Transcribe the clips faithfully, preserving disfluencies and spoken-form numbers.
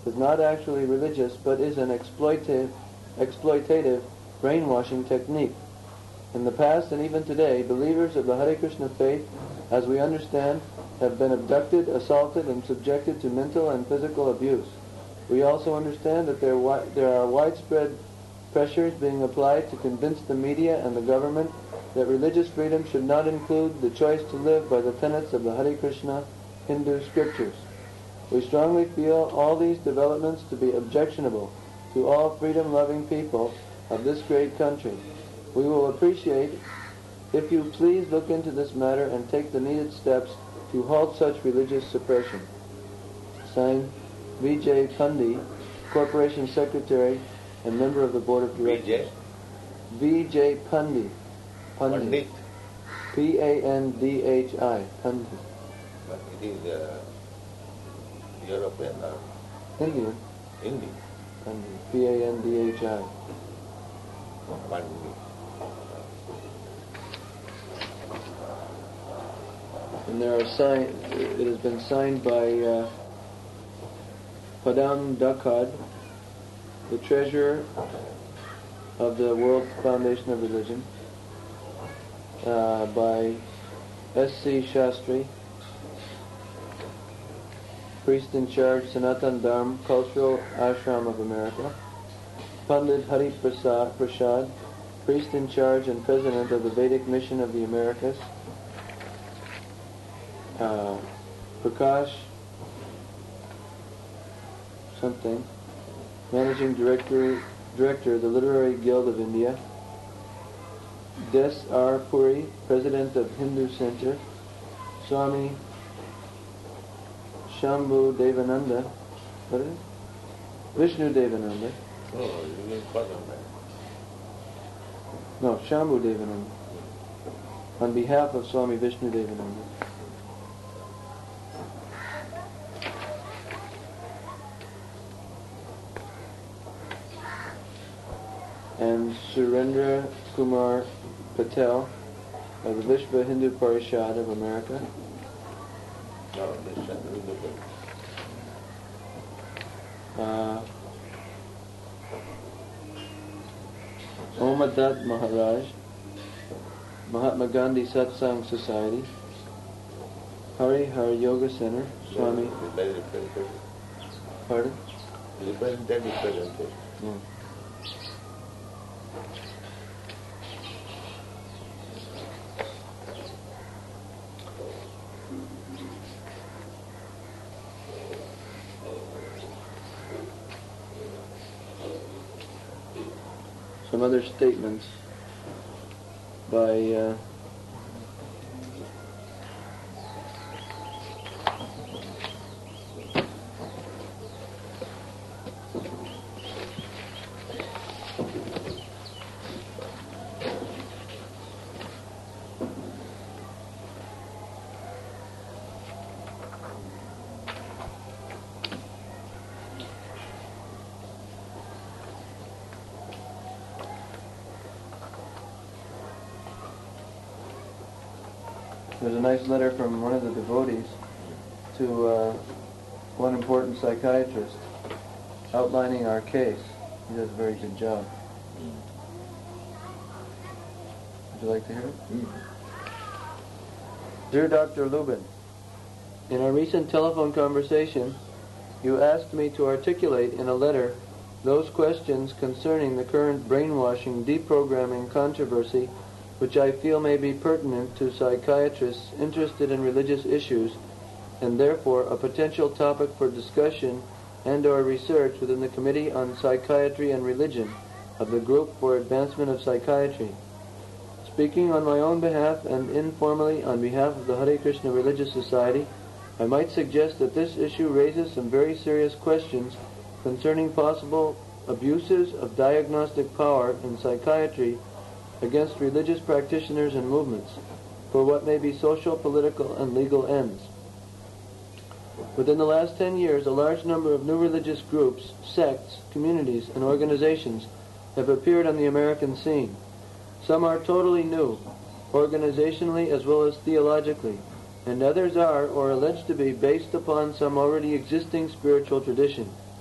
is not actually religious but is an exploitative, exploitative brainwashing technique. In the past and even today, believers of the Hare Krishna faith, as we understand, have been abducted, assaulted, and subjected to mental and physical abuse. We also understand that there, wi- there are widespread pressures being applied to convince the media and the government that religious freedom should not include the choice to live by the tenets of the Hare Krishna Hindu scriptures. We strongly feel all these developments to be objectionable to all freedom-loving people of this great country. We will appreciate if you please look into this matter and take the needed steps to halt such religious suppression. Signed, V J Pandi, Corporation Secretary and member of the Board of Directors. V J Pandi. Pandi. P A N D H I. Pandi. But it is uh, European or Indian. Indian. Pandi. P A N D H I. Pandi. And there are signed, it has been signed by uh, Padam Dakad, the treasurer of the World Foundation of Religion, uh, by S C Shastri, priest in charge, Sanatan Dharma, Cultural Ashram of America, Pandit Hari Prasad, Prasad, priest in charge and president of the Vedic Mission of the Americas, uh, Prakash something, managing director, director of the Literary Guild of India, Des R. Puri, president of Hindu Center, Swami Shambhu Devananda, what is it? Vishnu Devananda. Oh, you mean Padam. No, Shambhu Devananda. On behalf of Swami Vishnu Devananda. And Surendra Kumar Patel of the Vishva Hindu Parishad of America. No, this is Hindu. Uh, Omadat Maharaj, Mahatma Gandhi Satsang Society, Hari Har Yoga Center, Swami. Pardon? Represented representation. Mm. Some other statements by uh, there's a nice letter from one of the devotees to uh, one important psychiatrist outlining our case. He does a very good job. Would you like to hear it? Mm. Dear Doctor Lubin, in our recent telephone conversation, you asked me to articulate in a letter those questions concerning the current brainwashing, deprogramming controversy which I feel may be pertinent to psychiatrists interested in religious issues and therefore a potential topic for discussion and or research within the Committee on Psychiatry and Religion of the Group for Advancement of Psychiatry. Speaking on my own behalf and informally on behalf of the Hare Krishna Religious Society, I might suggest that this issue raises some very serious questions concerning possible abuses of diagnostic power in psychiatry against religious practitioners and movements for what may be social, political, and legal ends. Within the last ten years, a large number of new religious groups, sects, communities, and organizations have appeared on the American scene. Some are totally new, organizationally as well as theologically, and others are, or alleged to be, based upon some already existing spiritual tradition.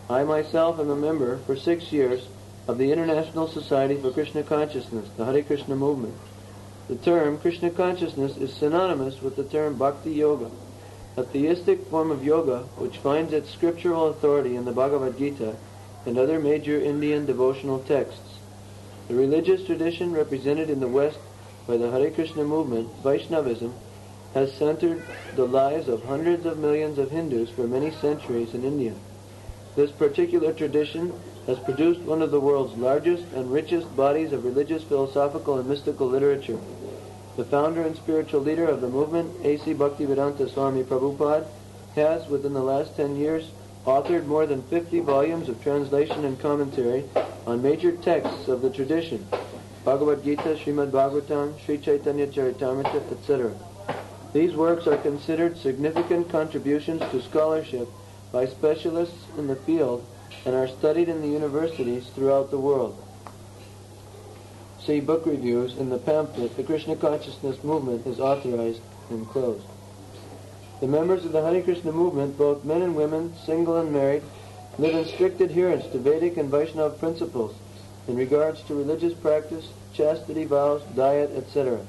I myself am a member for six years of the International Society for Krishna Consciousness, the Hare Krishna movement. The term Krishna consciousness is synonymous with the term Bhakti Yoga, a theistic form of yoga which finds its scriptural authority in the Bhagavad Gita and other major Indian devotional texts. The religious tradition represented in the West by the Hare Krishna movement, Vaishnavism, has centered the lives of hundreds of millions of Hindus for many centuries in India. This particular tradition has produced one of the world's largest and richest bodies of religious, philosophical, and mystical literature. The founder and spiritual leader of the movement, A C Bhaktivedanta Swami Prabhupada, has, within the last ten years, authored more than fifty volumes of translation and commentary on major texts of the tradition, Bhagavad Gita, Srimad Bhagavatam, Sri Chaitanya Charitamrita, et cetera. These works are considered significant contributions to scholarship by specialists in the field and are studied in the universities throughout the world. See book reviews in the pamphlet, The Krishna Consciousness Movement is Authorized, enclosed. The members of the Hare Krishna movement, both men and women, single and married, live in strict adherence to Vedic and Vaishnava principles in regards to religious practice, chastity vows, diet, et cetera.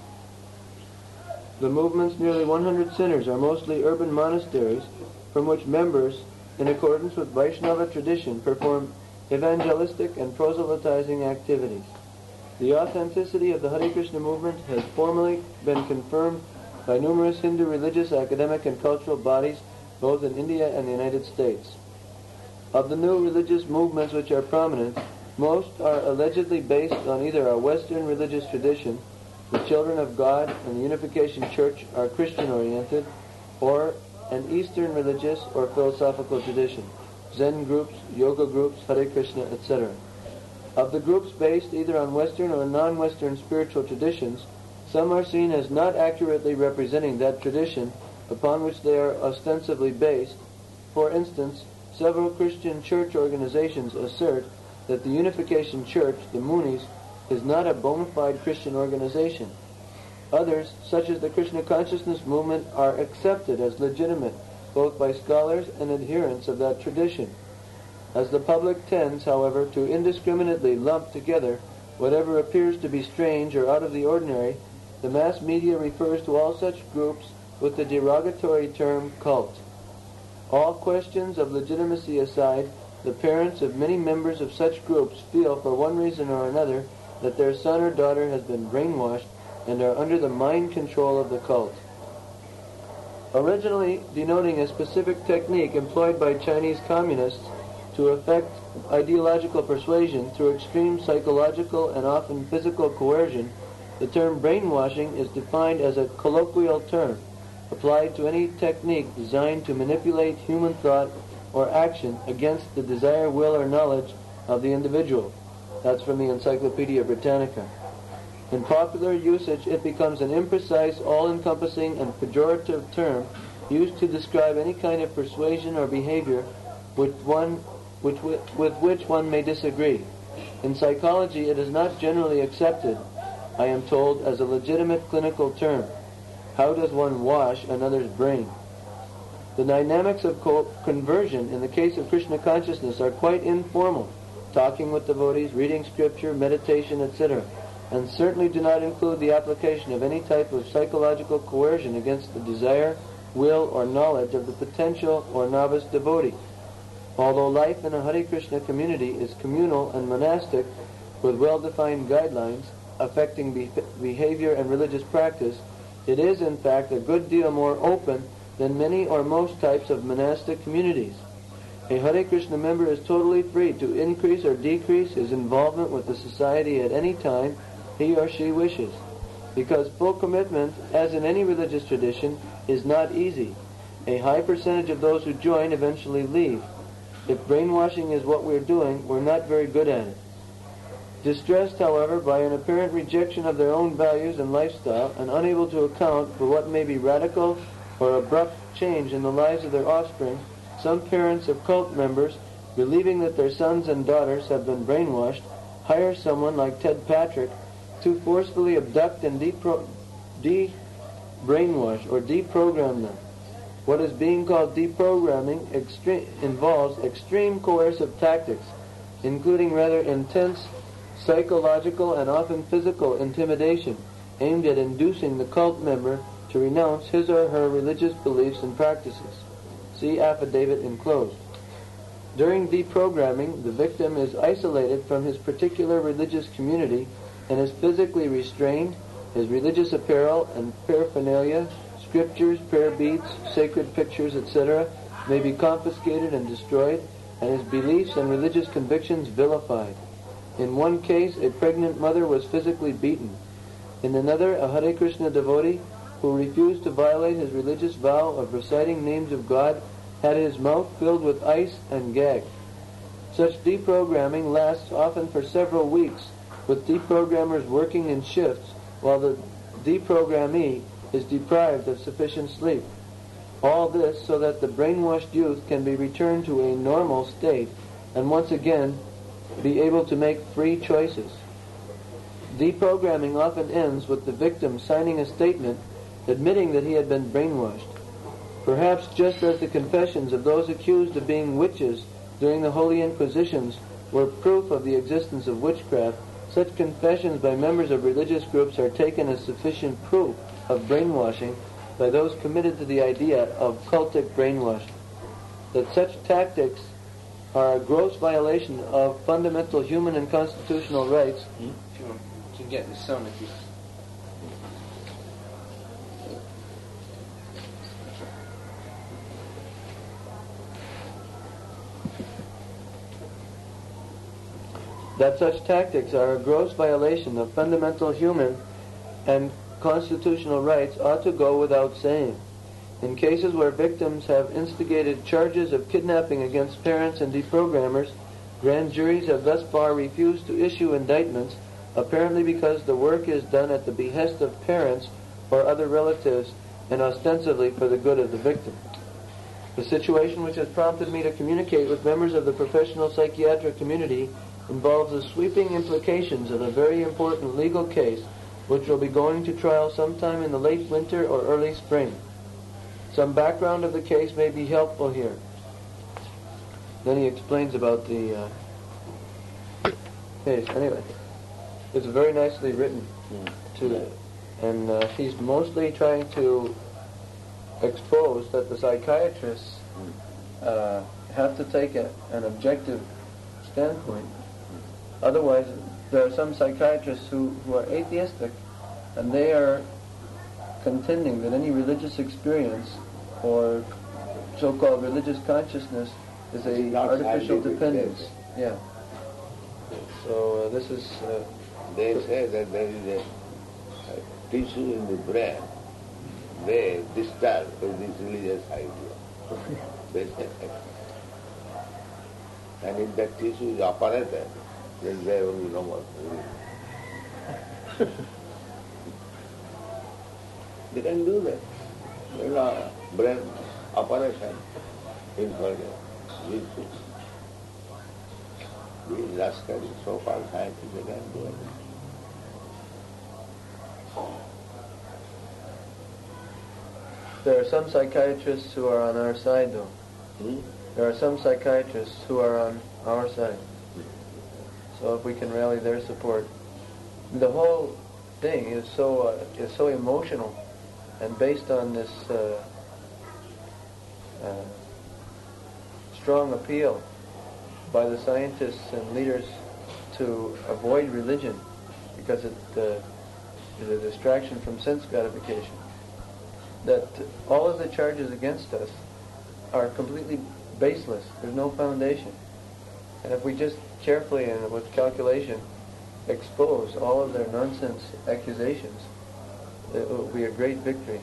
The movement's nearly one hundred centers are mostly urban monasteries from which members, in accordance with Vaishnava tradition, perform evangelistic and proselytizing activities. The authenticity of the Hare Krishna movement has formally been confirmed by numerous Hindu religious, academic, and cultural bodies, both in India and the United States. Of the new religious movements which are prominent, most are allegedly based on either a Western religious tradition, the Children of God and the Unification Church are Christian-oriented, or an Eastern religious or philosophical tradition, Zen groups, yoga groups, Hare Krishna, et cetera. Of the groups based either on Western or non-Western spiritual traditions, some are seen as not accurately representing that tradition upon which they are ostensibly based. For instance, several Christian church organizations assert that the Unification Church, the Munis, is not a bona fide Christian organization. Others, such as the Krishna Consciousness movement, are accepted as legitimate both by scholars and adherents of that tradition. As the public tends, however, to indiscriminately lump together whatever appears to be strange or out of the ordinary, the mass media refers to all such groups with the derogatory term cult. All questions of legitimacy aside, the parents of many members of such groups feel for one reason or another that their son or daughter has been brainwashed and are under the mind control of the cult. Originally denoting a specific technique employed by Chinese communists to effect ideological persuasion through extreme psychological and often physical coercion, the term brainwashing is defined as a colloquial term applied to any technique designed to manipulate human thought or action against the desire, will, or knowledge of the individual. That's from the Encyclopedia Britannica. In popular usage, it becomes an imprecise, all-encompassing, and pejorative term used to describe any kind of persuasion or behavior with, one, which, with which one may disagree. In psychology, it is not generally accepted, I am told, as a legitimate clinical term. How does one wash another's brain? The dynamics of co- conversion in the case of Krishna consciousness are quite informal, talking with devotees, reading scripture, meditation, et cetera, and certainly do not include the application of any type of psychological coercion against the desire, will, or knowledge of the potential or novice devotee. Although life in a Hare Krishna community is communal and monastic, with well-defined guidelines affecting be- behavior and religious practice, it is in fact a good deal more open than many or most types of monastic communities. A Hare Krishna member is totally free to increase or decrease his involvement with the society at any time he or she wishes, because full commitment, as in any religious tradition, is not easy. A high percentage of those who join eventually leave. If brainwashing is what we're doing, we're not very good at it. Distressed, however, by an apparent rejection of their own values and lifestyle, and unable to account for what may be radical or abrupt change in the lives of their offspring, some parents of cult members, believing that their sons and daughters have been brainwashed, hire someone like Ted Patrick to forcefully abduct and depro- de-brainwash or deprogram them. What is being called deprogramming extre- involves extreme coercive tactics, including rather intense psychological and often physical intimidation, aimed at inducing the cult member to renounce his or her religious beliefs and practices. See affidavit enclosed. During deprogramming, the victim is isolated from his particular religious community and is physically restrained. His religious apparel and paraphernalia, scriptures, prayer beads, sacred pictures, et cetera, may be confiscated and destroyed, and his beliefs and religious convictions vilified. In one case, a pregnant mother was physically beaten. In another, a Hare Krishna devotee who refused to violate his religious vow of reciting names of God had his mouth filled with ice and gagged. Such deprogramming lasts often for several weeks, with deprogrammers working in shifts while the deprogrammee is deprived of sufficient sleep. All this so that the brainwashed youth can be returned to a normal state and once again be able to make free choices. Deprogramming often ends with the victim signing a statement admitting that he had been brainwashed. Perhaps just as the confessions of those accused of being witches during the Holy Inquisitions were proof of the existence of witchcraft, such confessions by members of religious groups are taken as sufficient proof of brainwashing by those committed to the idea of cultic brainwashing. That such tactics are a gross violation of fundamental human and constitutional rights. Hmm? If you want to get the sound, if you... that such tactics are a gross violation of fundamental human and constitutional rights ought to go without saying. In cases where victims have instigated charges of kidnapping against parents and deprogrammers, grand juries have thus far refused to issue indictments, apparently because the work is done at the behest of parents or other relatives and ostensibly for the good of the victim. The situation which has prompted me to communicate with members of the professional psychiatric community involves the sweeping implications of a very important legal case which will be going to trial sometime in the late winter or early spring. Some background of the case may be helpful here. Then he explains about the uh, case. Anyway, it's very nicely written, too. And uh, he's mostly trying to expose that the psychiatrists uh, have to take a, an objective standpoint. Otherwise, there are some psychiatrists who, who are atheistic, and they are contending that any religious experience or so-called religious consciousness is a artificial dependence. Yeah. So uh, this is... Uh, they say that there is a, a tissue in the brain. They disturb with this religious idea. They say, and if that tissue is operated, then there will be no more. They can do that. You know, brain operation in further. These rascals, so-called scientists, they can do it. There are some psychiatrists who are on our side, though. Hmm? There are some psychiatrists who are on our side. So if we can rally their support. The whole thing is so uh, is so emotional and based on this uh, uh, strong appeal by the scientists and leaders to avoid religion because it uh, is a distraction from sense gratification. That all of the charges against us are completely baseless. There's no foundation. And if we just carefully and with calculation expose all of their nonsense accusations, it will be a great victory.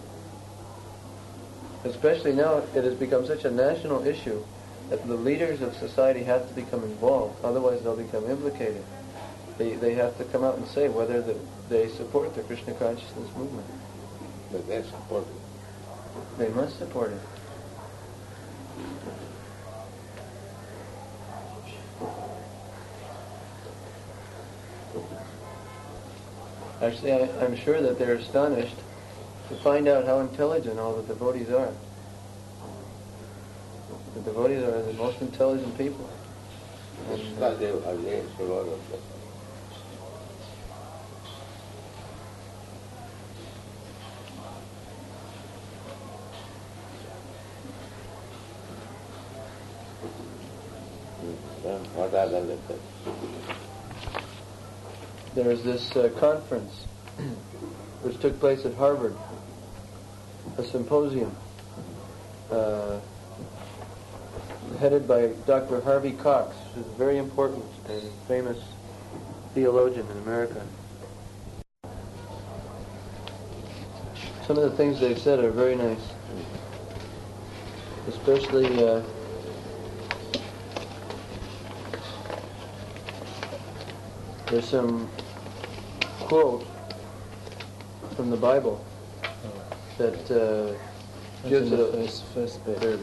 Especially now it has become such a national issue that the leaders of society have to become involved, otherwise they'll become implicated. They, they have to come out and say whether the, they support the Krishna consciousness movement. But they support it. They must support it. Actually, I, I'm sure that they're astonished to find out how intelligent all the devotees are. devotees are the most intelligent people. And, uh, Krishnadev again, a lot of them. What are the letters? there is this uh, conference which took place at Harvard, a symposium uh, headed by Doctor Harvey Cox, who's a very important and famous theologian in America. Some of the things they've said are very nice, especially uh, there's some quote from the Bible that uh, gives it a first, first bit.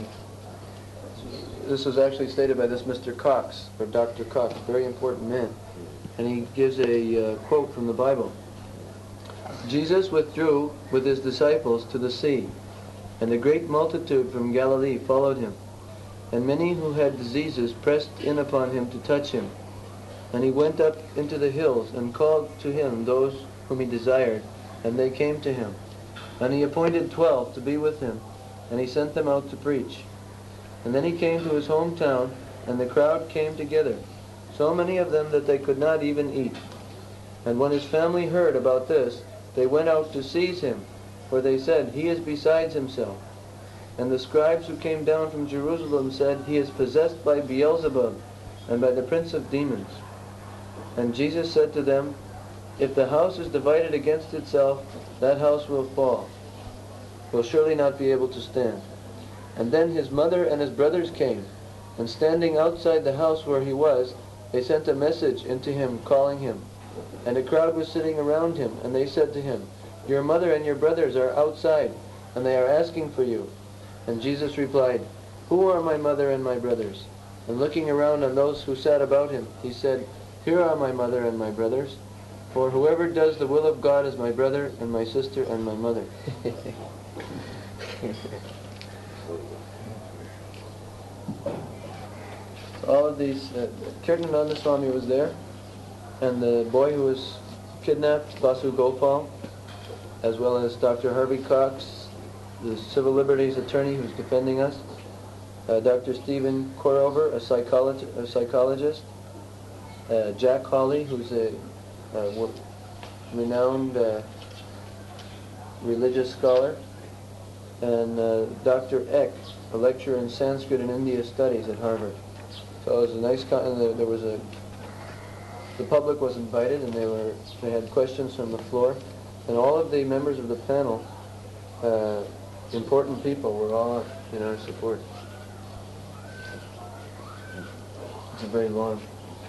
This was actually stated by this Mister Cox, or Doctor Cox, a very important man, and he gives a uh, quote from the Bible. Jesus withdrew with his disciples to the sea, and a great multitude from Galilee followed him, and many who had diseases pressed in upon him to touch him. And he went up into the hills and called to him those whom he desired, and they came to him. And he appointed twelve to be with him, and he sent them out to preach. And then he came to his hometown, and the crowd came together, so many of them that they could not even eat. And when his family heard about this, they went out to seize him, for they said, "He is besides himself." And the scribes who came down from Jerusalem said, "He is possessed by Beelzebub, and by the prince of demons." And Jesus said to them, "If the house is divided against itself, that house will fall, will surely not be able to stand." And then his mother and his brothers came, and standing outside the house where he was, they sent a message into him, calling him. And a crowd was sitting around him, and they said to him, "Your mother and your brothers are outside, and they are asking for you." And Jesus replied, "Who are my mother and my brothers?" And looking around on those who sat about him, he said, "Here are my mother and my brothers, for whoever does the will of God is my brother and my sister and my mother." So all of these, uh, Kirtanananda Swami was there, and the boy who was kidnapped, Basu Gopal, as well as Doctor Harvey Cox, the civil liberties attorney who's defending us, uh, Doctor Stephen Korover, a, psychologi a psychologist, uh, Jack Hawley, who's a uh, renowned uh, religious scholar, and uh, Doctor Eck, a lecturer in Sanskrit and India studies at Harvard. So it was a nice, con and there, there was a, the public was invited, and they were, they had questions from the floor, and all of the members of the panel, uh, important people, were all in our support. It's a very long.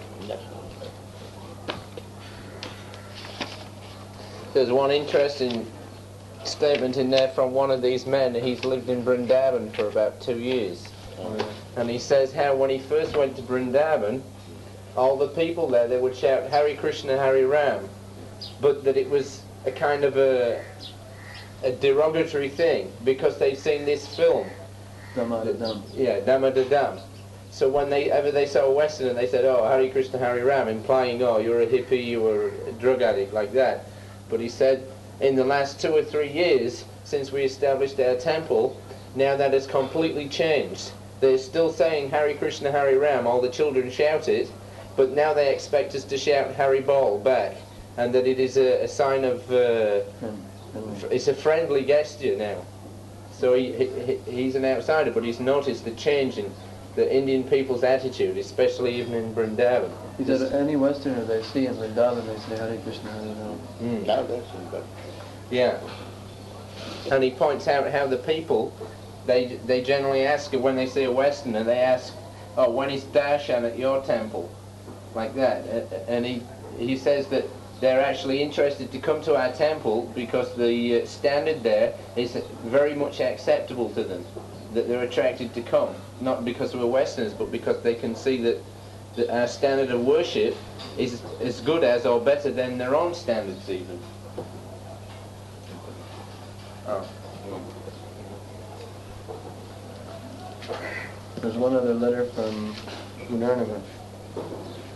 There's one interesting statement in there from one of these men. He's lived in Vrindavan for about two years. Oh. And he says how when he first went to Vrindavan, all the people there, they would shout Hare Krishna, Hare Ram, but that it was a kind of a, a derogatory thing because they'd seen this film. Damadadam. Yeah, Damadadam. So when they ever they saw a Westerner, they said, "Oh, Hare Krishna, Hare Ram," implying, "Oh, you're a hippie, you're a drug addict," like that. But he said, in the last two or three years, since we established our temple, now that has completely changed. They're still saying Hare Krishna, Hare Ram, all the children shout it, but now they expect us to shout Hare Bol back, and that it is a, a sign of, uh, it's a friendly gesture now. So he, he, he's an outsider, but he's noticed the change in the Indian people's attitude, especially even in Vrindavan. He said any Westerner they see in Vrindavan, they say Hare Krishna, Hare Ram. Mm. Now that's simple. Yeah. And he points out how the people, they they generally ask, when they see a Westerner, they ask, "Oh, when is darshan at your temple?" Like that. And he, he says that they're actually interested to come to our temple because the uh, standard there is very much acceptable to them, that they're attracted to come, not because we're Westerners, but because they can see that, that our standard of worship is as good as or better than their own standards even. Oh. There's one other letter from Gunarnava.